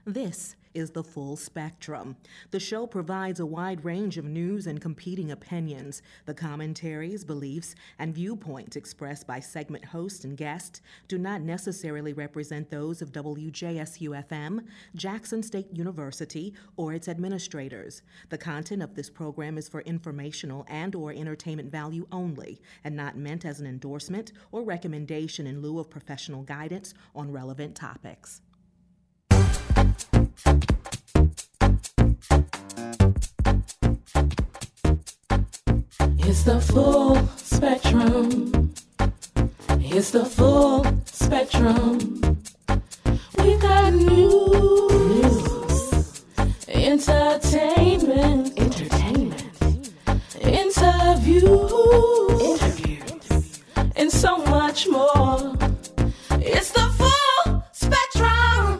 This is The Full Spectrum. The show provides a wide range of news and competing opinions. The commentaries, beliefs, and viewpoints expressed by segment host and guest do not necessarily represent those of WJSU-FM, Jackson State University, or its administrators. The content of this program is for informational and/or entertainment value only, and not meant as an endorsement or recommendation in lieu of professional guidance on relevant topics. It's the full spectrum. It's the full spectrum. We got news, entertainment, interviews, and so much more. It's the full spectrum.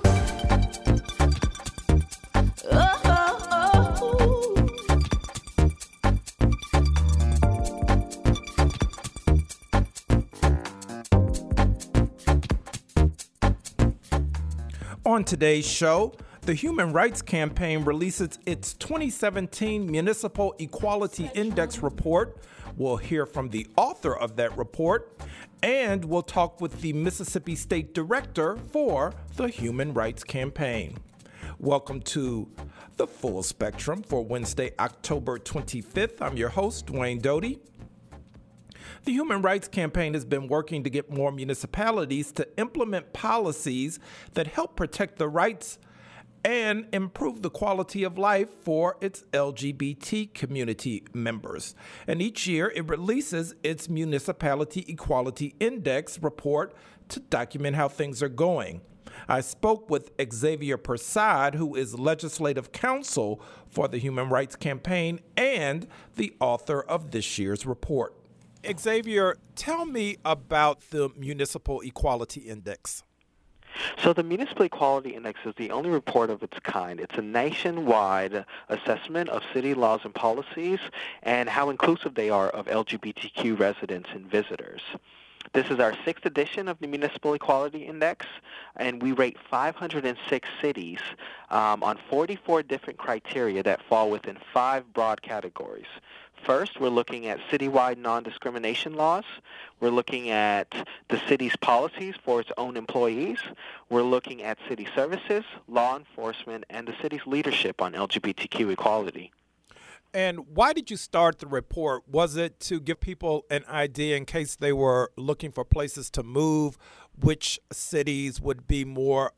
On today's show, the Human Rights Campaign releases its 2017 Municipal Equality Index report. We'll hear from the author of that report, and we'll talk with the Mississippi State Director for the Human Rights Campaign. Welcome to The Full Spectrum for Wednesday, October 25th. I'm your host, Dwayne Doty. The Human Rights Campaign has been working to get more municipalities to implement policies that help protect the rights and improve the quality of life for its LGBT community members. And each year it releases its Municipality Equality Index report to document how things are going. I spoke with Xavier Persad, who is legislative counsel for the Human Rights Campaign and the author of this year's report. Xavier, tell me about the Municipal Equality Index. So the Municipal Equality Index is the only report of its kind. It's a nationwide assessment of city laws and policies and how inclusive they are of LGBTQ residents and visitors. This is our 6th edition of the Municipal Equality Index, and we rate 506 cities on 44 different criteria that fall within 5 broad categories. First, we're looking at citywide non-discrimination laws. We're looking at the city's policies for its own employees. We're looking at city services, law enforcement, and the city's leadership on LGBTQ equality. And why did you start the report? Was it to give people an idea in case they were looking for places to move, which cities would be more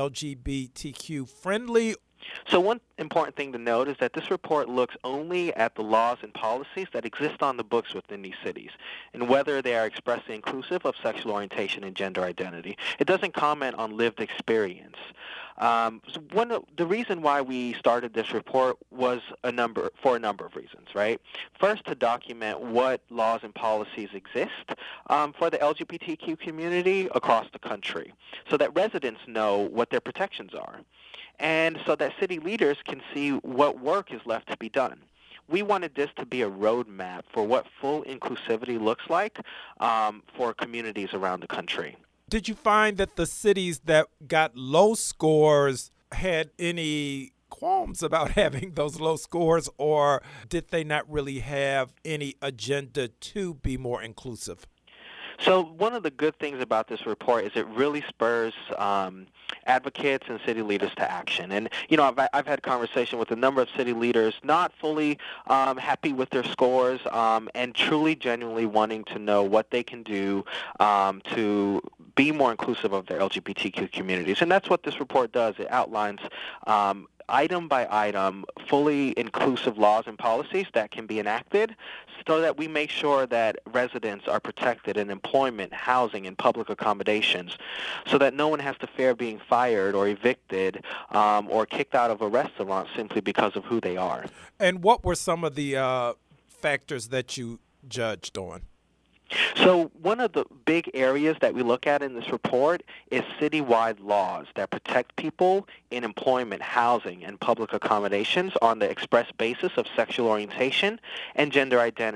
LGBTQ friendly? So one important thing to note is that this report looks only at the laws and policies that exist on the books within these cities and whether they are expressly inclusive of sexual orientation and gender identity. It doesn't comment on lived experience. The reason why we started this report was for a number of reasons, right? First, to document what laws and policies exist for the LGBTQ community across the country so that residents know what their protections are, and so that city leaders can see what work is left to be done. We wanted this to be a roadmap for what full inclusivity looks like for communities around the country. Did you find that the cities that got low scores had any qualms about having those low scores, or did they not really have any agenda to be more inclusive? So one of the good things about this report is it really spurs advocates and city leaders to action. And, you know, I've had conversation with a number of city leaders not fully happy with their scores and truly genuinely wanting to know what they can do to be more inclusive of their LGBTQ communities. And that's what this report does. It outlines item by item, fully inclusive laws and policies that can be enacted so that we make sure that residents are protected in employment, housing, and public accommodations so that no one has to fear being fired or evicted or kicked out of a restaurant simply because of who they are. And what were some of the factors that you judged on? So one of the big areas that we look at in this report is citywide laws that protect people in employment, housing, and public accommodations on the express basis of sexual orientation and gender identity.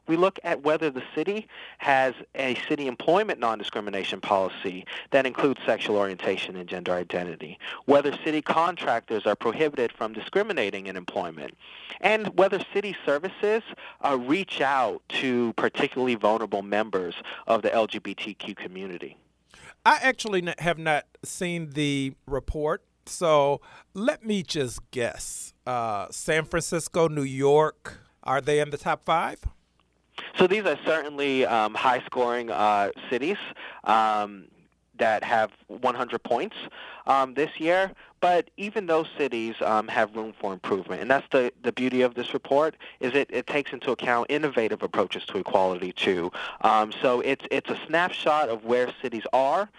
we look at whether the city has a city employment non-discrimination policy that includes sexual orientation and gender identity, whether city contractors are prohibited from discriminating in employment, and whether city services reach out to particularly vulnerable members of the LGBTQ community. I actually have not seen the report, so let me just guess. San Francisco, New York, are they in the top 5? So these are certainly high-scoring cities that have 100 points this year, but even those cities have room for improvement. And that's the beauty of this report, is it takes into account innovative approaches to equality too. So it's a snapshot of where cities are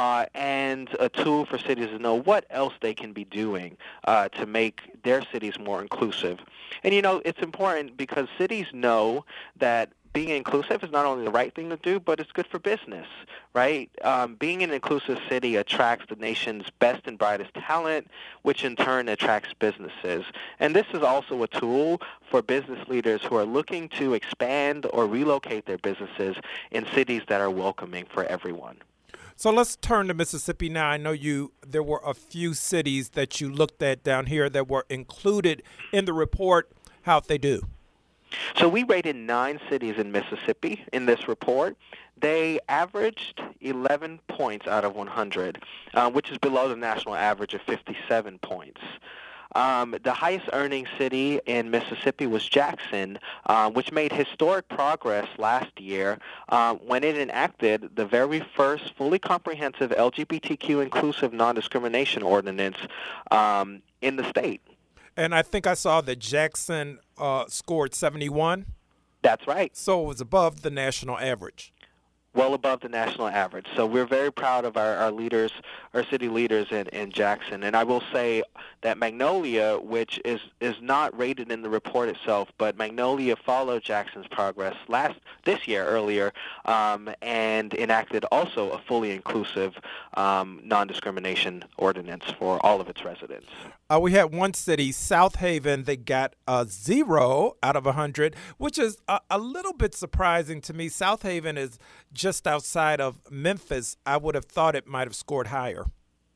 and a tool for cities to know what else they can be doing to make their cities more inclusive. And it's important because cities know that being inclusive is not only the right thing to do, but it's good for business, right? Being an inclusive city attracts the nation's best and brightest talent, which in turn attracts businesses. And this is also a tool for business leaders who are looking to expand or relocate their businesses in cities that are welcoming for everyone. So let's turn to Mississippi now. I know there were a few cities that you looked at down here that were included in the report. How'd they do? So we rated 9 cities in Mississippi in this report. They averaged 11 points out of 100, which is below the national average of 57 points. The highest earning city in Mississippi was Jackson, which made historic progress last year when it enacted the very first fully comprehensive LGBTQ inclusive non-discrimination ordinance in the state. And I think I saw that Jackson scored 71. That's right. So it was above the national average. Well above the national average. So we're very proud of our leaders, our city leaders in Jackson. And I will say that Magnolia, which is not rated in the report itself, but Magnolia followed Jackson's progress this year earlier and enacted also a fully inclusive non-discrimination ordinance for all of its residents. We had one city, South Haven, that got a 0 out of 100, which is a little bit surprising to me. South Haven is just outside of Memphis. I would have thought it might have scored higher.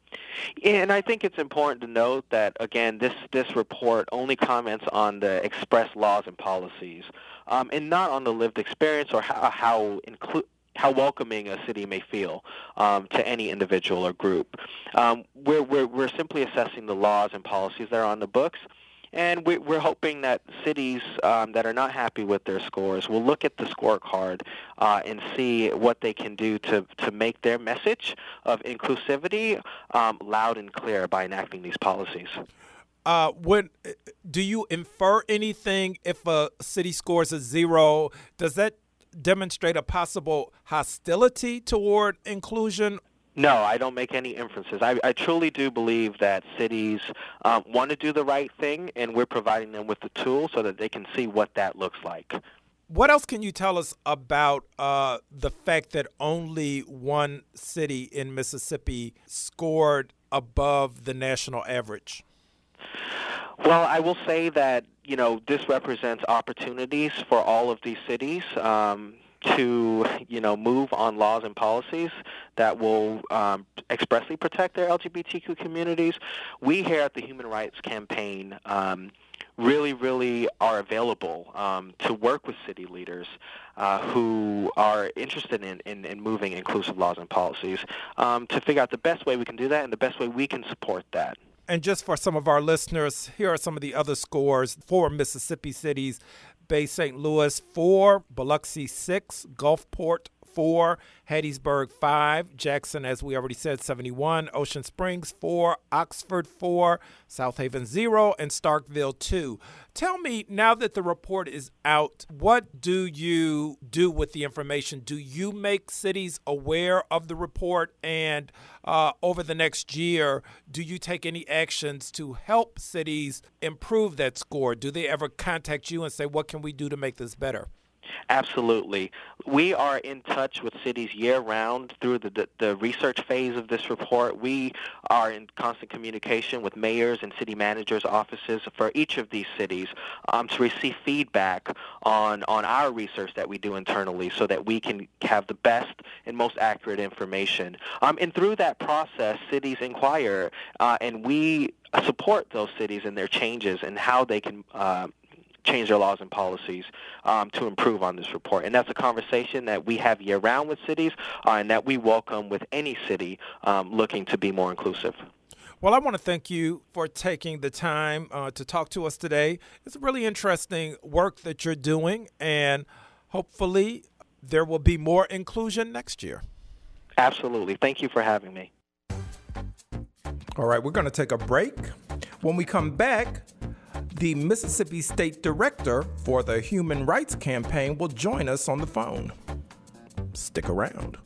And I think it's important to note that, again, this report only comments on the express laws and policies and not on the lived experience or how welcoming a city may feel to any individual or group. We're simply assessing the laws and policies that are on the books, and we're hoping that cities that are not happy with their scores will look at the scorecard and see what they can do to make their message of inclusivity loud and clear by enacting these policies. Do you infer anything if a city scores a 0? Does that demonstrate a possible hostility toward inclusion? No, I don't make any inferences. I truly do believe that cities want to do the right thing, and we're providing them with the tools so that they can see what that looks like. What else can you tell us about the fact that only one city in Mississippi scored above the national average? Well, I will say that, this represents opportunities for all of these cities to, move on laws and policies that will expressly protect their LGBTQ communities. We here at the Human Rights Campaign really are available to work with city leaders who are interested in moving inclusive laws and policies to figure out the best way we can do that and the best way we can support that. And just for some of our listeners, here are some of the other scores for Mississippi cities. Bay St. Louis 4, Biloxi 6, Gulfport 4, Hattiesburg 5, Jackson, as we already said, 71, Ocean Springs 4, Oxford 4, South Haven 0, and Starkville 2. Tell me, now that the report is out, what do you do with the information? Do you make cities aware of the report? And over the next year, do you take any actions to help cities improve that score? Do they ever contact you and say, what can we do to make this better? Absolutely. We are in touch with cities year-round through the research phase of this report. We are in constant communication with mayors and city managers' offices for each of these cities to receive feedback on our research that we do internally so that we can have the best and most accurate information. And through that process, cities inquire, and we support those cities in their changes and how they can change their laws and policies to improve on this report. And that's a conversation that we have year-round with cities and that we welcome with any city looking to be more inclusive. Well, I want to thank you for taking the time to talk to us today. It's really interesting work that you're doing, and hopefully there will be more inclusion next year. Absolutely. Thank you for having me. All right, we're going to take a break. When we come back, the Mississippi State Director for the Human Rights Campaign will join us on the phone. Stick around.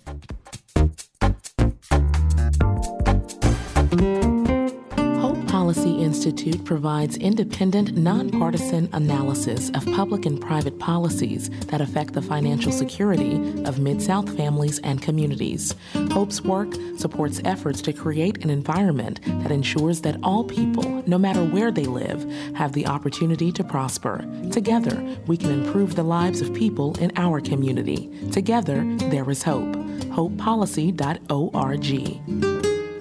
Hope Policy Institute provides independent, nonpartisan analysis of public and private policies that affect the financial security of Mid-South families and communities. Hope's work supports efforts to create an environment that ensures that all people, no matter where they live, have the opportunity to prosper. Together, we can improve the lives of people in our community. Together, there is hope. HopePolicy.org.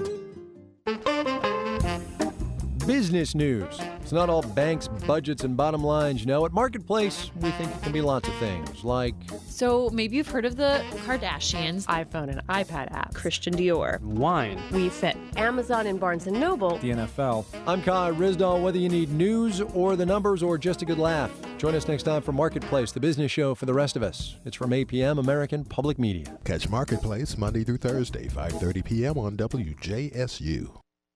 Business news. It's not all banks, budgets, and bottom lines. At Marketplace, we think it can be lots of things, like... So maybe you've heard of the Kardashians. iPhone and iPad apps. Christian Dior. Wine. We Fit. Amazon and Barnes & Noble. The NFL. I'm Kai Rizdal. Whether you need news or the numbers or just a good laugh, join us next time for Marketplace, the business show for the rest of us. It's from 8 p.m. American Public Media. Catch Marketplace Monday through Thursday, 5:30 p.m. on WJSU.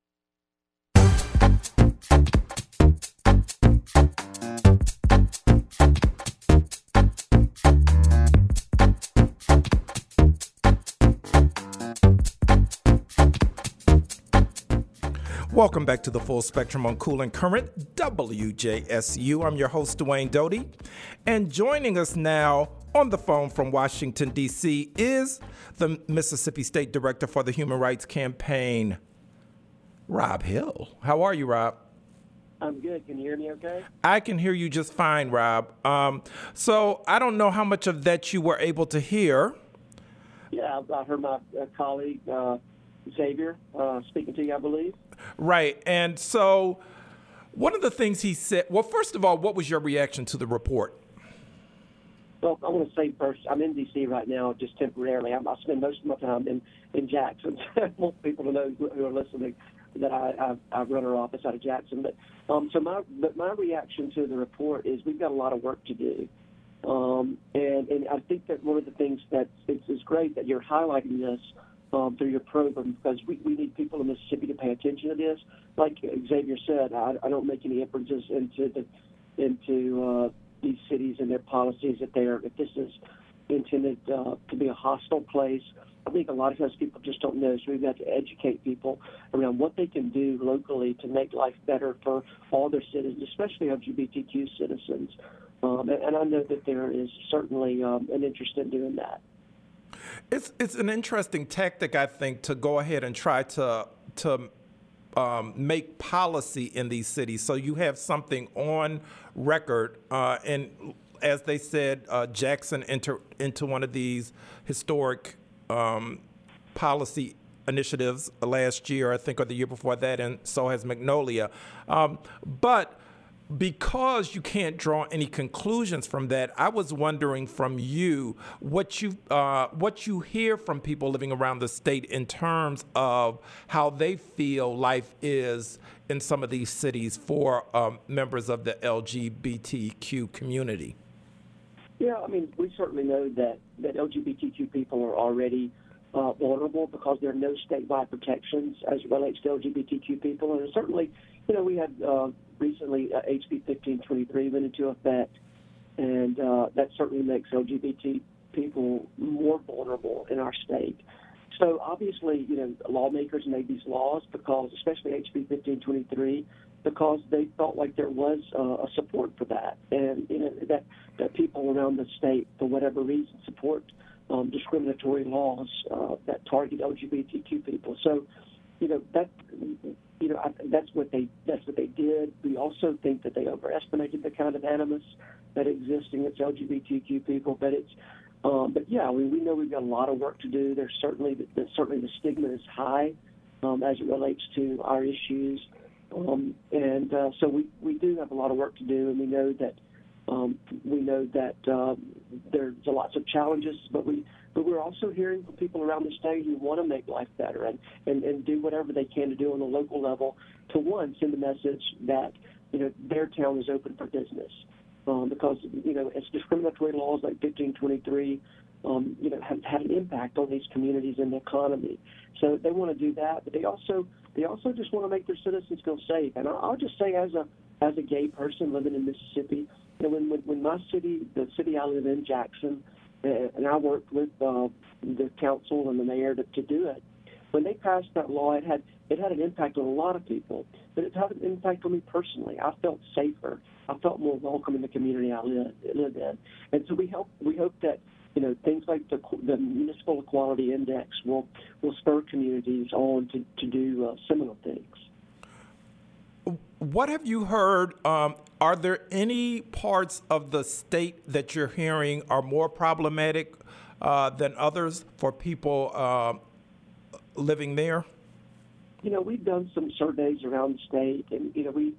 Welcome back to the Full Spectrum on Cool and Current, WJSU. I'm your host, Dwayne Doty. And joining us now on the phone from Washington, D.C. is the Mississippi State Director for the Human Rights Campaign, Rob Hill. How are you, Rob? I'm good. Can you hear me okay? I can hear you just fine, Rob. So I don't know how much of that you were able to hear. Yeah, I heard my colleague, Xavier, speaking to you, I believe. Right. And so one of the things he said, well, first of all, what was your reaction to the report? Well, I want to say first, I'm in D.C. right now just temporarily. I spend most of my time in Jackson. I want people to know who are listening that I run our office out of Jackson. But so my reaction to the report is we've got a lot of work to do. And I think that one of the things that it's great that you're highlighting this through your program, because we need people in Mississippi to pay attention to this. Like Xavier said, I don't make any inferences into these cities and their policies if this is intended to be a hostile place. I think a lot of times people just don't know, so we've got to educate people around what they can do locally to make life better for all their citizens, especially LGBTQ citizens. And I know that there is certainly an interest in doing that. It's an interesting tactic, I think, to go ahead and try to make policy in these cities. So you have something on record, and as they said, Jackson entered into one of these historic policy initiatives last year, I think, or the year before that, and so has Magnolia. But because you can't draw any conclusions from that, I was wondering from you what you hear from people living around the state in terms of how they feel life is in some of these cities for members of the LGBTQ community. Yeah, I mean, we certainly know that LGBTQ people are already vulnerable because there are no statewide protections as it relates to LGBTQ people. And certainly, we had recently HB 1523 went into effect, and that certainly makes LGBT people more vulnerable in our state. So obviously, lawmakers made these laws because, especially HB 1523, because they felt like there was a support for that, and that people around the state, for whatever reason, support discriminatory laws that target LGBTQ people. So, that's what they did. We also think that they overestimated the kind of animus that exists against LGBTQ people. But yeah, we know we've got a lot of work to do. There's certainly the stigma is high as it relates to our issues, so we do have a lot of work to do, and we know that there's lots of challenges, but we're also hearing from people around the state who want to make life better and do whatever they can to do on the local level to, one, send a message that their town is open for business, because as discriminatory laws like 1523 have had an impact on these communities and the economy. So they want to do that, but they also just want to make their citizens feel safe. And I'll just say, as a gay person living in Mississippi, when my city, the city I live in, Jackson, and I worked with the council and the mayor to do it, when they passed that law, it had an impact on a lot of people, but it had an impact on me personally. I felt safer. I felt more welcome in the community I live in. And so we hope that things like the Municipal Equality Index will spur communities on to do similar things. What have you heard? Are there any parts of the state that you're hearing are more problematic than others for people living there? We've done some surveys around the state, and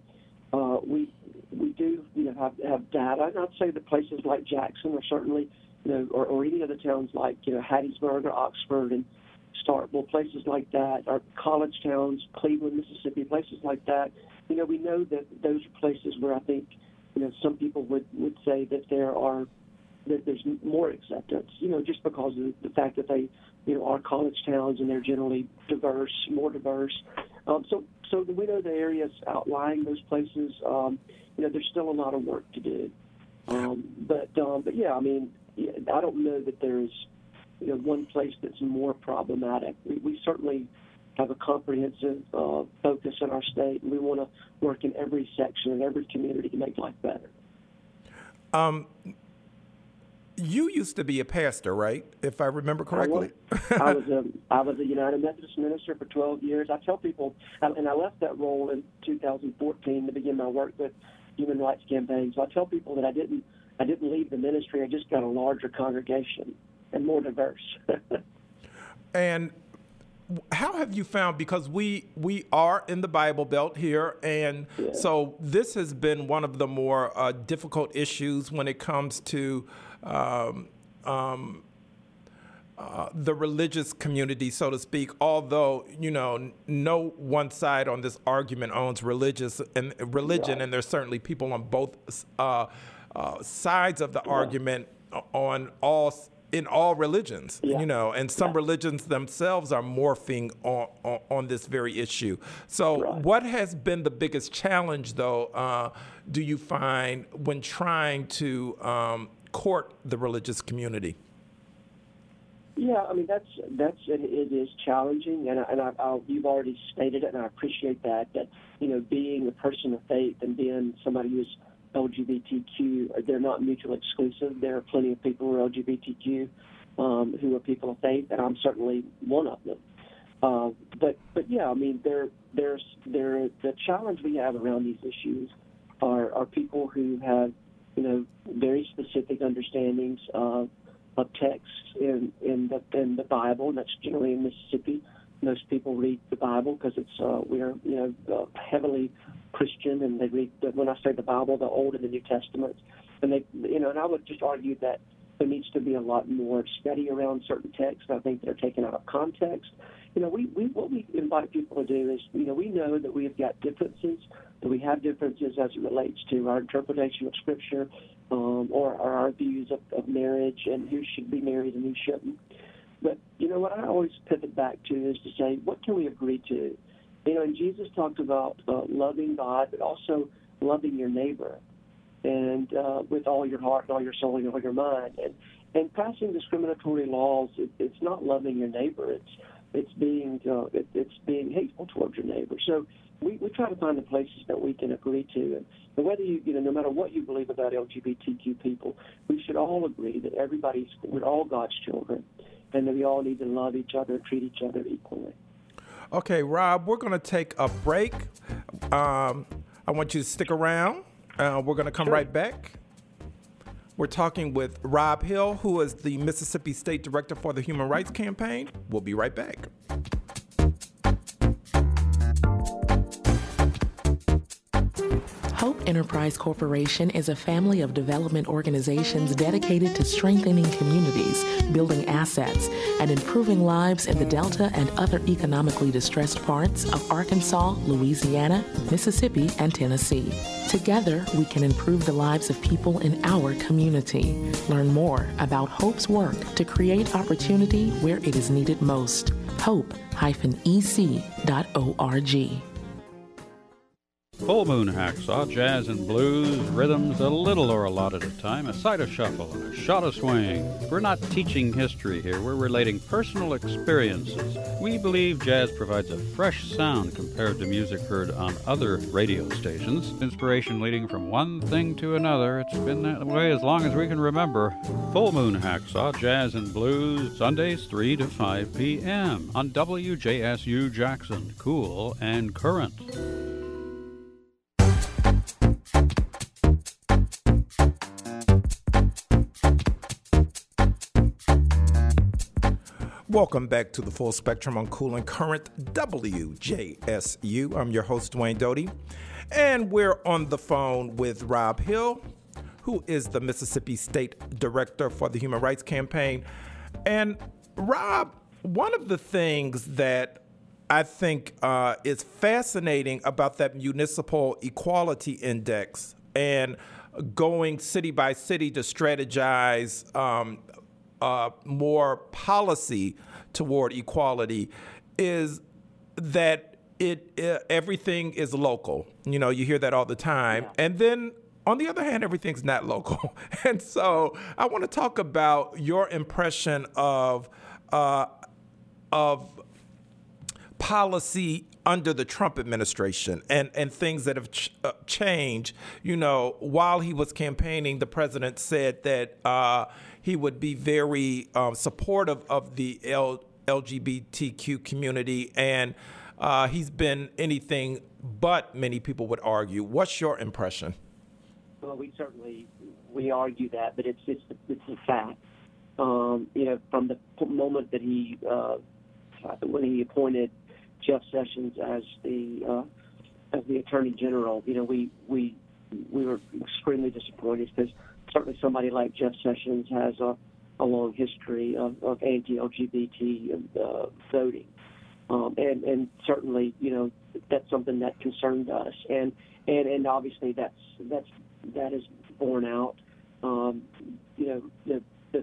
we do have data. And I'd say that places like Jackson are certainly or any of the towns like Hattiesburg or Oxford and Starkville, places like that, or college towns, Cleveland, Mississippi, places like that. We know that those are places where I think some people would say that there's more acceptance, just because of the fact that they are college towns and they're generally more diverse. So we know the areas outlying those places, there's still a lot of work to do. But yeah, I don't know that there's one place that's more problematic. We certainly have a comprehensive focus in our state, and we want to work in every section and every community to make life better. You used to be a pastor, right? If I remember correctly. I was a United Methodist minister for 12 years. I tell people, and I left that role in 2014 to begin my work with human rights campaigns. So I tell people that I didn't leave the ministry. I just got a larger congregation and more diverse. And how have you found, because we are in the Bible Belt here, and so this has been one of the more difficult issues when it comes to the religious community, so to speak, although, no one side on this argument owns religion, and there's certainly people on both sides of the argument in all religions, and some religions themselves are morphing on this very issue. So what has been the biggest challenge, though, do you find when trying to court the religious community? Yeah, it is challenging, and you've already stated it, and I appreciate that being a person of faith and being somebody who's LGBTQ, they're not mutually exclusive. There are plenty of people who are LGBTQ who are people of faith, and I'm certainly one of them. But yeah, there's the challenge we have around these issues are people who have very specific understandings of texts in the Bible, and that's generally in Mississippi. Most people read the Bible because we are heavily Christian, and they read, when I say the Bible, the Old and the New Testaments, and and I would just argue that there needs to be a lot more study around certain texts. I think they're taken out of context. What we invite people to do is, we know that we have got differences, that we have differences as it relates to our interpretation of Scripture, or our views of marriage and who should be married and who shouldn't. But what I always pivot back to is to say, what can we agree to? And Jesus talked about loving God, but also loving your neighbor, and with all your heart and all your soul and all your mind. And passing discriminatory laws, it's not loving your neighbor. It's being hateful towards your neighbor. So we try to find the places that we can agree to. And whether no matter what you believe about LGBTQ people, we should all agree that we're all God's children, and that we all need to love each other and treat each other equally. Okay, Rob, we're going to take a break. I want you to stick around. We're going to come right back. We're talking with Rob Hill, who is the Mississippi State Director for the Human Rights Campaign. We'll be right back. Hope Enterprise Corporation is a family of development organizations dedicated to strengthening communities, building assets, and improving lives in the Delta and other economically distressed parts of Arkansas, Louisiana, Mississippi, and Tennessee. Together, we can improve the lives of people in our community. Learn more about Hope's work to create opportunity where it is needed most. hope-ec.org. Full Moon Hacksaw, jazz and blues, rhythms a little or a lot at a time, a side of shuffle and a shot of swing. We're not teaching history here, we're relating personal experiences. We believe jazz provides a fresh sound compared to music heard on other radio stations. Inspiration leading from one thing to another. It's been that way as long as we can remember. Full Moon Hacksaw, jazz and blues, Sundays 3 to 5 p.m. on WJSU Jackson, cool and current. Welcome back to the Full Spectrum on Cool and Current WJSU. I'm your host, Dwayne Doty, and we're on the phone with Rob Hill, who is the Mississippi State Director for the Human Rights Campaign. And Rob, one of the things that I think is fascinating about that Municipal Equality Index and going city by city to strategize more policy toward equality is that everything is local. You know, you hear that all the time. Yeah. And then on the other hand, everything's not local. And so I want to talk about your impression of policy under the Trump administration and things that have changed. You know, while he was campaigning, the president said that he would be very supportive of the LGBTQ community, and he's been anything but, many people would argue. What's your impression? Well, we argue that, but it's a fact. You know, from the moment that when he appointed Jeff Sessions as the Attorney General, you know, we were extremely disappointed because certainly somebody like Jeff Sessions has a long history of anti-LGBT voting, and certainly, you know, that's something that concerned us, and obviously that is borne out. You know,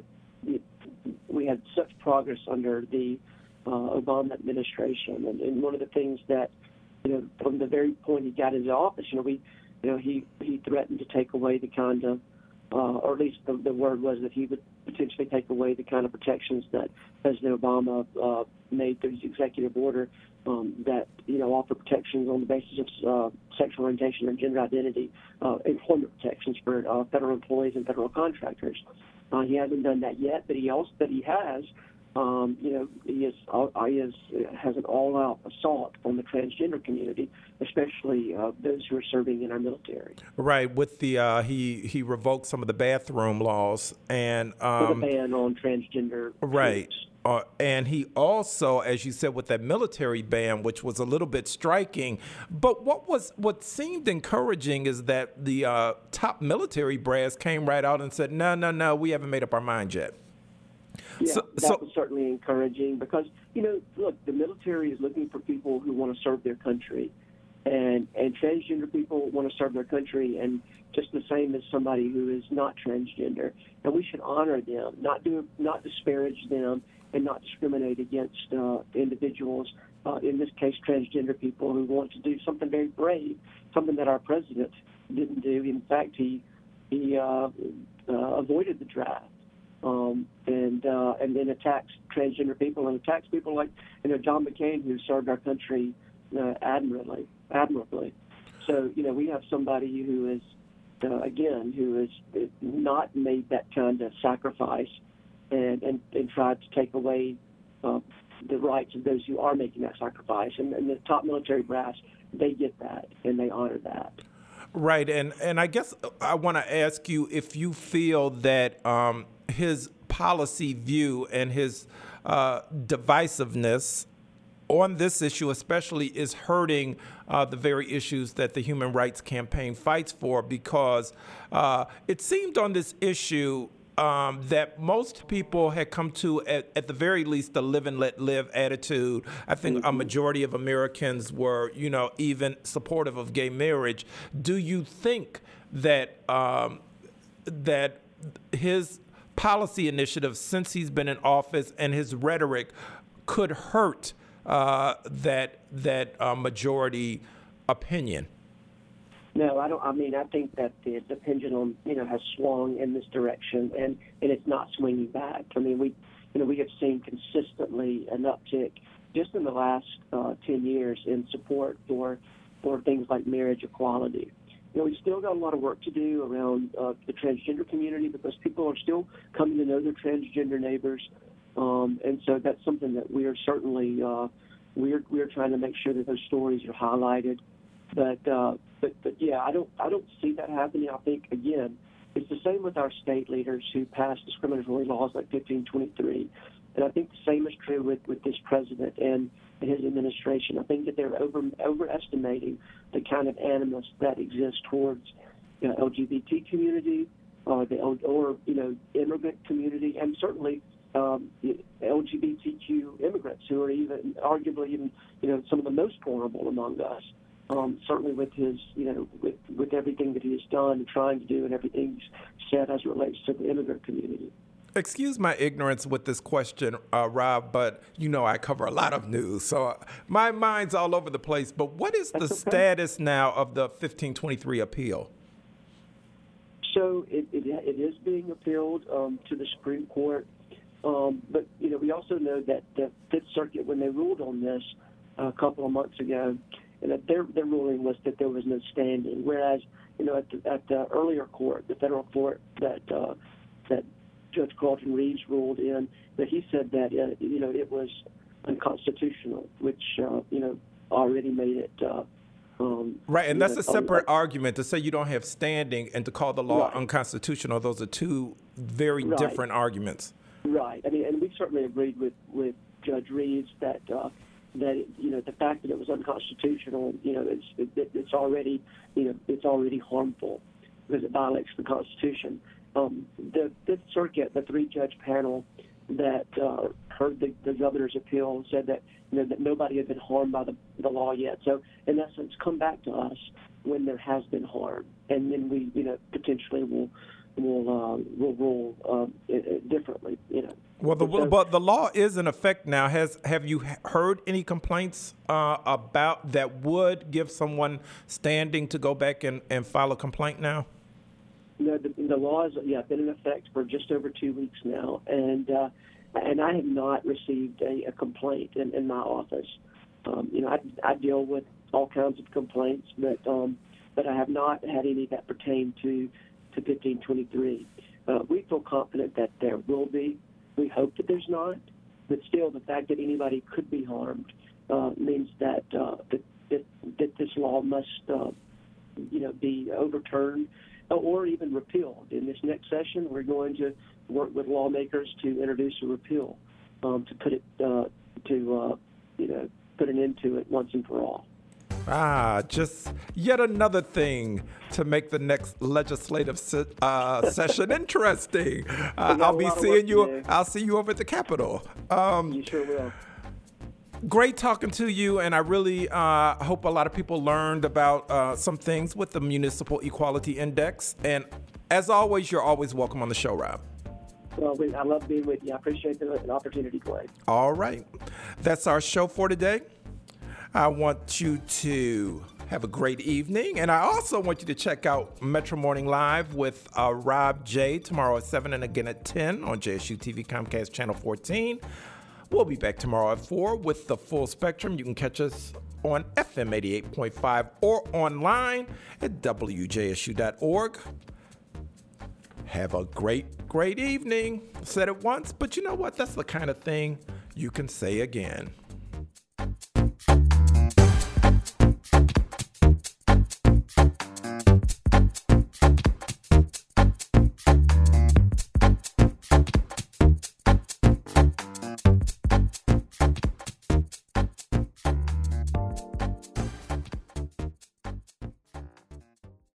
we had such progress under the Obama administration, and one of the things that, you know, from the very point he got into office, he threatened to take away the kind of, or at least the word was that he would potentially take away the kind of protections that President Obama made through his executive order that, you know, offer protections on the basis of sexual orientation and gender identity, employment protections for federal employees and federal contractors. He hasn't done that yet, but he has. You know, he has an all-out assault on the transgender community, especially those who are serving in our military. Right. With the he revoked some of the bathroom laws and with a ban on transgender. Right. And he also, as you said, with that military ban, which was a little bit striking. But what seemed encouraging is that the top military brass came right out and said, no, we haven't made up our mind yet. Yeah, that was certainly encouraging because, you know, look, the military is looking for people who want to serve their country, and transgender people want to serve their country, and just the same as somebody who is not transgender. And we should honor them, not disparage them, and not discriminate against individuals, in this case transgender people who want to do something very brave, something that our president didn't do. In fact, he avoided the draft. And then attacks transgender people and attacks people like, you know, John McCain, who served our country admirably. admirably. So, we have somebody who is, who has not made that kind of sacrifice and tried to take away the rights of those who are making that sacrifice. And the top military brass, they get that, and they honor that. Right, and I guess I want to ask you if you feel that his policy view and his divisiveness on this issue especially is hurting the very issues that the Human Rights Campaign fights for, because it seemed on this issue that most people had come to, at the very least, the live and let live attitude. I think a majority of Americans were, even supportive of gay marriage. Do you think that that his policy initiatives since he's been in office and his rhetoric could hurt that majority opinion? No, I don't. I mean, I think that the pendulum, has swung in this direction, and it's not swinging back. I mean, we have seen consistently an uptick just in the last 10 years in support for things like marriage equality. We still got a lot of work to do around the transgender community, because people are still coming to know their transgender neighbors, and so that's something that we are certainly we're trying to make sure that those stories are highlighted. But yeah, I don't see that happening. I think, again, it's the same with our state leaders who pass discriminatory laws like 1523. And I think the same is true with this president and his administration. I think that they're overestimating the kind of animus that exists towards LGBT community, or immigrant community, and certainly LGBTQ immigrants, who are even arguably some of the most vulnerable among us. Certainly with his, with everything that he has done and trying to do and everything he's said as it relates to the immigrant community. Excuse my ignorance with this question, Rob, but I cover a lot of news, so my mind's all over the place. But what is the status now of the 1523 appeal? So it is being appealed to the Supreme Court. But, we also know that the Fifth Circuit, when they ruled on this a couple of months ago, and that their ruling was that there was no standing, whereas at the earlier court, the federal court that Judge Carlton Reeves ruled in, that he said that it was unconstitutional, which already made it right, and that's a separate argument to say you don't have standing and to call the law unconstitutional. Those are two very different arguments. Right. I mean, and we certainly agreed with Judge Reeves that the fact that it was unconstitutional, it's already harmful because it violates the Constitution. The Fifth Circuit, the three-judge panel that heard the governor's appeal, said that that nobody had been harmed by the law yet. So, in essence, come back to us when there has been harm, and then we potentially will rule differently. Well, but the law is in effect now. Have you heard any complaints about that would give someone standing to go back and file a complaint now? No, the law has been in effect for just over 2 weeks now, and I have not received a complaint in my office. I deal with all kinds of complaints, but I have not had any that pertain to 1523. We feel confident that there will be. We hope that there's not, but still, the fact that anybody could be harmed means that this law must, be overturned or even repealed. In this next session, we're going to work with lawmakers to introduce a repeal to put it put an end to it once and for all. Just yet another thing to make the next legislative session interesting. I'll be seeing you. I'll see you over at the Capitol. You sure will. Great talking to you, and I really hope a lot of people learned about some things with the Municipal Equality Index. And as always, you're always welcome on the show, Rob. Well, I love being with you. I appreciate the opportunity, Clay. All right. That's our show for today. I want you to have a great evening, and I also want you to check out Metro Morning Live with Rob J. tomorrow at 7 and again at 10 on JSU TV Comcast Channel 14. We'll be back tomorrow at 4 with the full spectrum. You can catch us on FM 88.5 or online at WJSU.org. Have a great evening. Said it once, but you know what? That's the kind of thing you can say again.